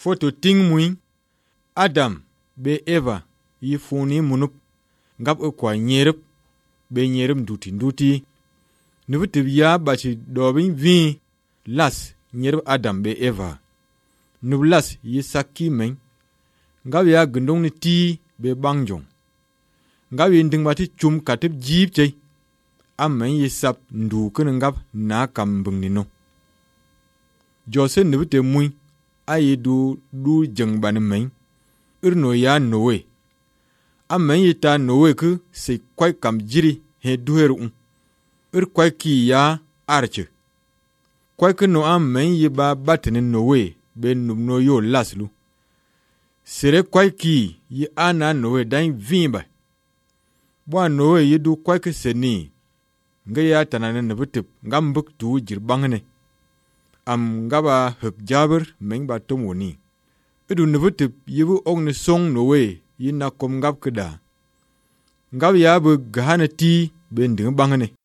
foto ting mui Adam be Eva yi funi munup ngap kwa nyerep be nyerep nduti nubutib ya bachi dobin vi las nyerep Adam be Eva nublas yi sakki men ngap ya gundong ni ti be bangjong ngap yi ndingbati chum katib jib chay amman yi sap ndu kun ngap na kam bung ni no Jose nubute mui ayi du jeng ban men irno ya Noe amman yi ta Noe ku se kwai kam jiri he duheru kwai ki ya arche kwai ku no amman yi ba batini Noe be nubno yo laslu sere kwai ki yi ana Noe dan vimba bwa Noe yi du kwai ku seni nga ya tanane nubutib ngam buk tu jirbangne am ngaba huk jabir men ba tomoni idu nubutib yibu ogne song Noe yi na kom ngab kida ngab ya bu gahana ti be nding bangne